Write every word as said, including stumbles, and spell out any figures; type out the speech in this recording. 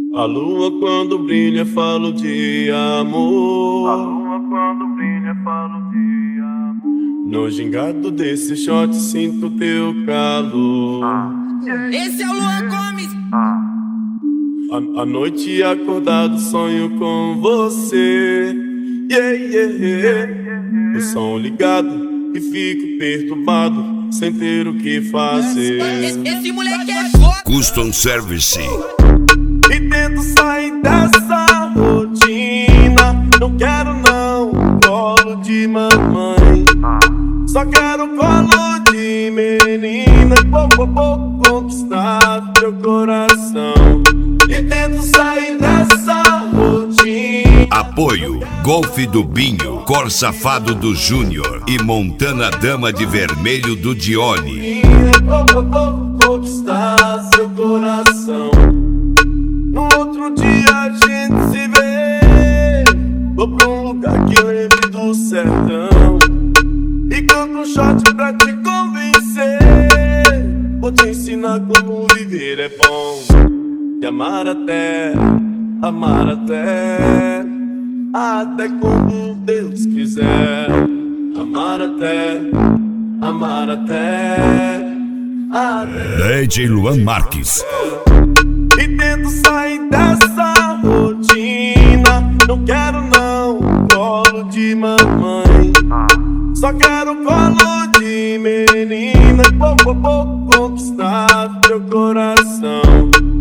A lua quando brilha falo de amor. A lua quando brilha falo de amor. No gingado desse shot sinto teu calor. Ah. Esse é o Luan Gomes. Ah. A, a noite acordado sonho com você. Yeah, yeah, yeah. O som ligado e fico perturbado sem ter o que fazer. Esse, esse moleque é foda. Custom Service. E tento sair dessa rotina. Não quero não colo de mamãe. Só quero colo de menina. Pouco a pouco conquistar teu coração. E tento sair dessa rotina. Apoio Golfe do Binho, Cor Safado do Júnior e Montana Dama de Vermelho do Dione. Pouco a pouco conquistar seu coração. No outro dia a gente se vê. Vou pra um lugar que lembre do sertão. E compro um shot pra te convencer. Vou te ensinar como viver é bom. E amar até, amar até, até quando Deus quiser. Amar até, amar até, até D J Luan Marques. e tento sair dessa rotina. Não quero não colo de mamãe. Só quero colo de menina. Pouco a pouco conquistar teu coração.